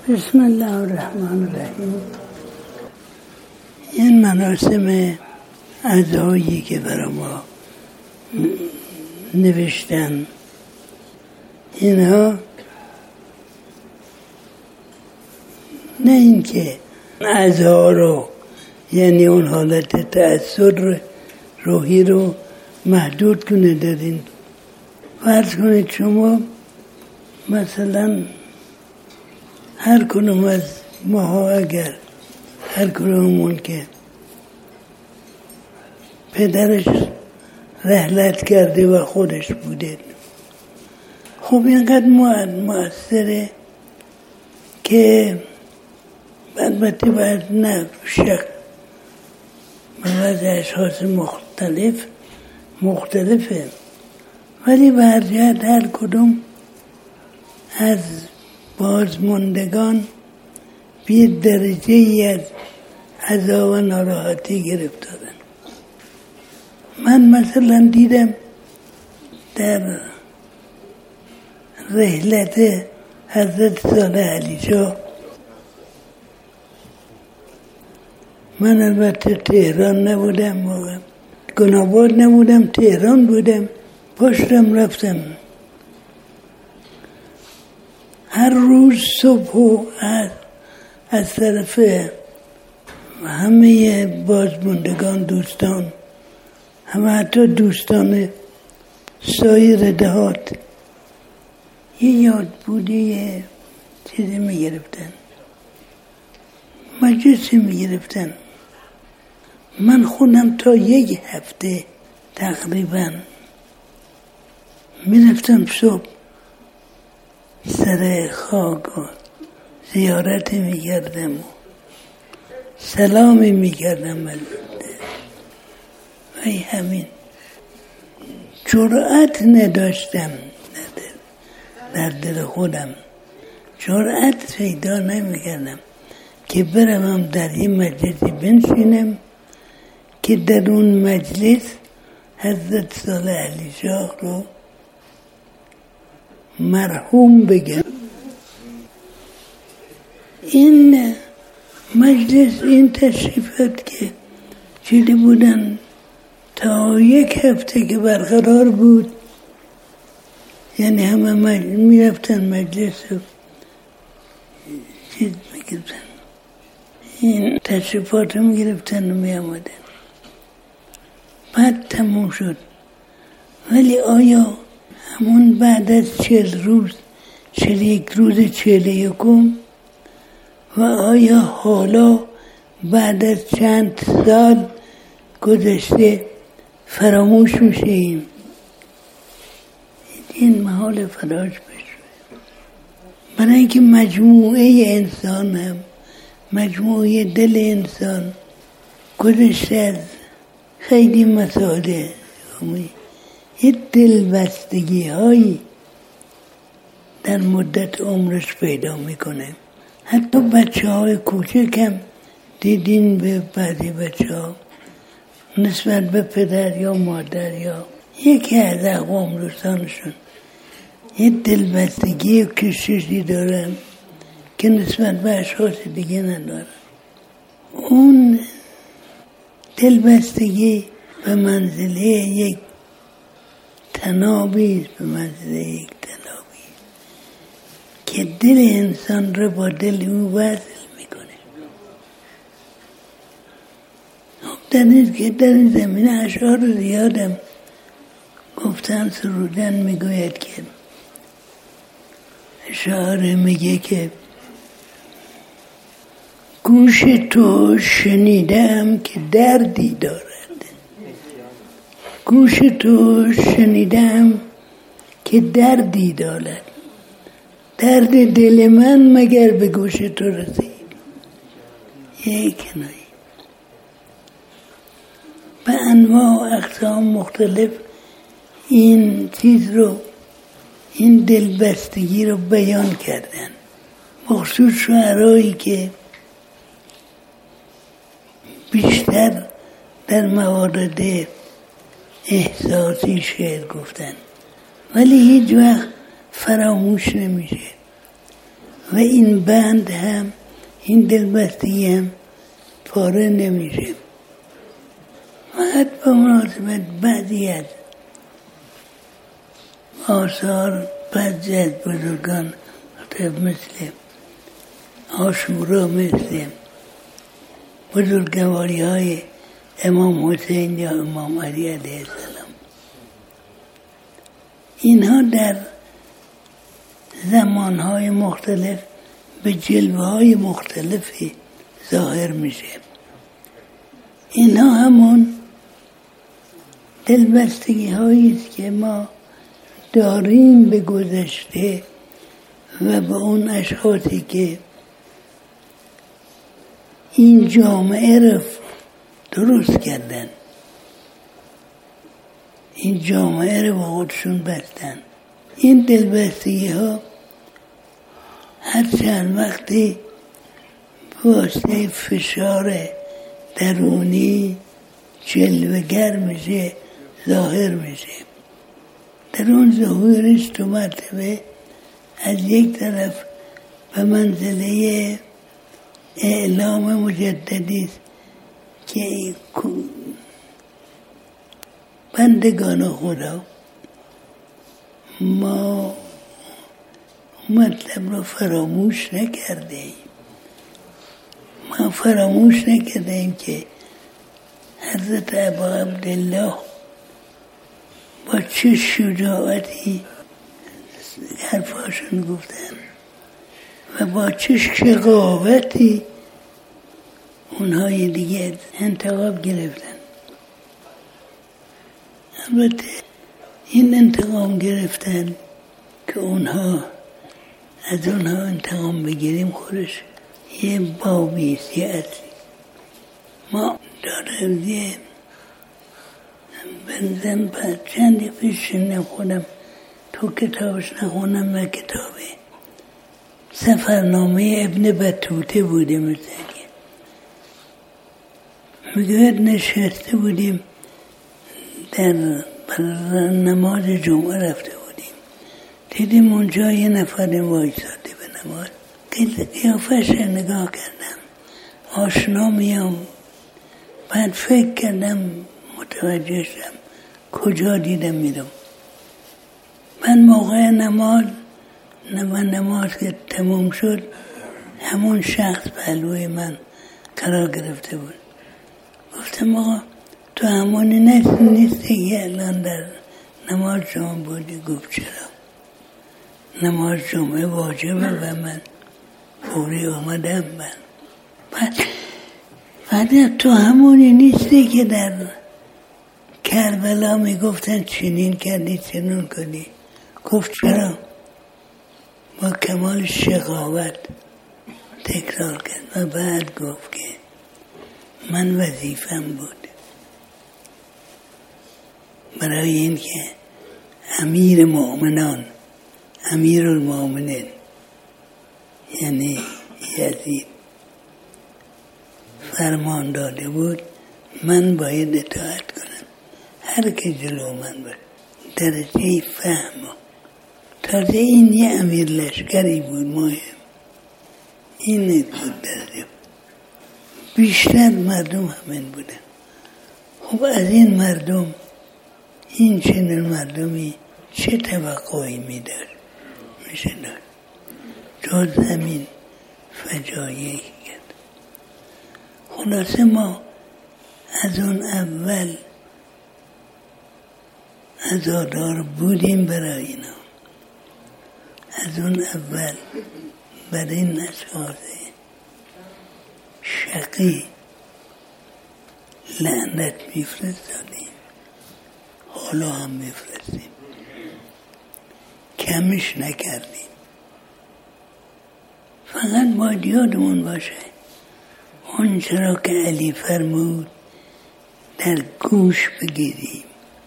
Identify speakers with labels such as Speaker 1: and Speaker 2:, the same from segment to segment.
Speaker 1: بسم الله الرحمن الرحیم. این مراسم عزایی که برای ما نوشتن، اینها نه اینکه عزا رو، یعنی اون حالت تأثیر روحی رو محدود کنه در این. فرض کنید شما مثلا هر کنم از ماها، اگر هر کنمون که پدرش رحلت کرده و خودش بوده، خب اینقدر مؤثره که البته باید نه شک از اشخاص مختلفه، ولی به هر جهت هر کدوم از بازماندگان به درجه ای از عذاب و ناراحتی گرفتارن. من مثلا دیدم در رحلت حضرت صالح علی شاه، من البته تهران نبودم، موقع گناباد نبودم، تهران بودم، پاشتم رفتم. هر روز صبح و از طرف همه بازماندگان، دوستان، همه حتی دوستان سایر دهات، یه یاد بوده یه چیزی میگرفتن، مجلسی میگرفتن. من خودم تا یک هفته تقریبا میرفتم صبح سر خاک و زیارت میکردم و سلامی میکردم. ولی همین جرأت نداشتم در دل خودم، جرأت پیدا نمیکردم که بروم در یه مجلسی بنشینم که در اون مجلس حضرت صالح علی شاه رو مرحوم بگم. این مجلس، این تشریفات که چیزی بودن تا یک هفته که برقرار بود، یعنی همه میرفتن مجلس و چیز میگرفتن، این تشریفات رو میگرفتن و میامدن. بعد تموم شد. ولی آیا همون بعد از 40 روز، 41 روز 41 و آیا حالا بعد از چند سال گذشته فراموش میشیم؟ این محال فراموش بشه، برای اینکه مجموعه انسان هم، مجموعه دل انسان گذشته از خیلی مسائل، یه دلبستگی هایی در مدت عمرش پیدا میکنه. حتی بچه های کوچک هم دیدین به بعضی بچه ها نسبت به پدر یا مادر یا یکی از اقوام دوستانشون یه دلبستگی و کششی دارن که نسبت به اشخاص دیگه ندارن. اون دلبستگی به منزله یک تنابی، به منزله یک تنابی که دل انسان رو با دل او وصل میکنه. در این زمینه اشعار زیادم گفتن، سرودن میگوید که اشعار میگه که گوش تو شنیدم که دردی دارد، گوش تو شنیدم که دردی دارد، درد دل من مگر به گوش تو رسید. یک کنایی به انواع اقسام مختلف این چیز رو، این دلبستگی رو بیان کردن، مخصوص شعرهایی که بیشتر در موارد احساسی شعر گفتن، ولی هیچ وقت فراموش نمیشه. و این بند هم، این دلبستگی هم پاره نمیشه. فقط به مناسبت بعضی از آثار بعضی از بزرگان مثل عاشورا، مثل بزرگواری های امام حسین یا امام علی علیه السلام، اینها در زمانهای مختلف به جلوه های مختلفی ظاهر میشه. اینها همون دلبستگی هایی است که ما داریم به گذشته و به اون اشخاصی که این جامعه را درست کردن، این جامعه را با خودشون بستن. این دلبستگی ها هر چند وقتی واسه فشار درونی جلوه‌گر میشه، ظاهر میشه. در اون ظهورش تو مرتبه از یک طرف به منزله اعلام مجددی است که بندگان خدا ما مطلب رو فراموش نکرده ایم. ما فراموش نکرده ایم که حضرت ابا عبدالله با چه شجاعتی حرفاشون گفتن و با چه شقاوتی اونهای دیگه انتقام گرفتن. البته این انتقام گرفتن که اونها از اونها انتقام بگیریم خودش یه بابیست، یه اصلی. ما دارم یه بنزن بعد چندی پیش نخونم، تو کتابش نخونم، من کتابه سفرنامه ابن بطوطه بوده. مثل که میگوید نشسته بودیم در نماز جمعه رفته بودیم، دیدیم اونجا یه نفر وایساده به نماز. قیافش نگاه کردم، آشنا میام. بعد فکر کردم، متوجه شدم کجا دیدم میرم. من موقع نماز که تموم شد، همون شخص پهلوی من قرار گرفته بود. گفتم آقا تو همونی نیستی که الان در نماز جمعه بودی؟ گفت چرا؟ نماز جمعه واجبه و من فوری آمدم. بعد تو همونی نیستی که در کربلا میگفتن چنین کردی چنون کردی؟ گفت چرا؟ با کمال شقاوت تکرار کرد و بعد گفت که من وظیفم بود برای این که امیر المؤمنین یعنی یزید فرمان داده بود من باید اطاعت کنم، هر که جلو من باید. درجه فهم تازه این یه امیر لشکری بود مهم، این بود درجه. بیشتر مردم همین بودن. خب از این مردم، این چنین مردمی چه توقعی میدار میشه دار جز همین فجایعی کرد. خلاصه ما از اون اول عزادار بودیم برای اینا. از اون اول بر این اشخاص شقی لعنت میفرستادیم، حالا هم میفرستیم، کمش نکردیم. فقط باید یادمون باشه اون چرا که علی فرمود در گوش بگیریم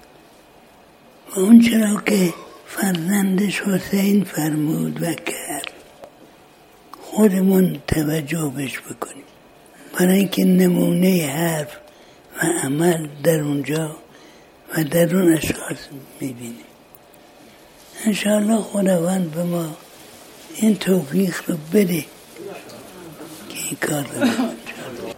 Speaker 1: و اون چرا که فرزندش حسین فرمود و کرد خودمون توجه بهش بکنیم، برای اینکه نمونه حرف و عمل در اونجا و در اون اشخاص میبینیم. انشاءالله خداوند به ما این توفیق رو بده که این کار رو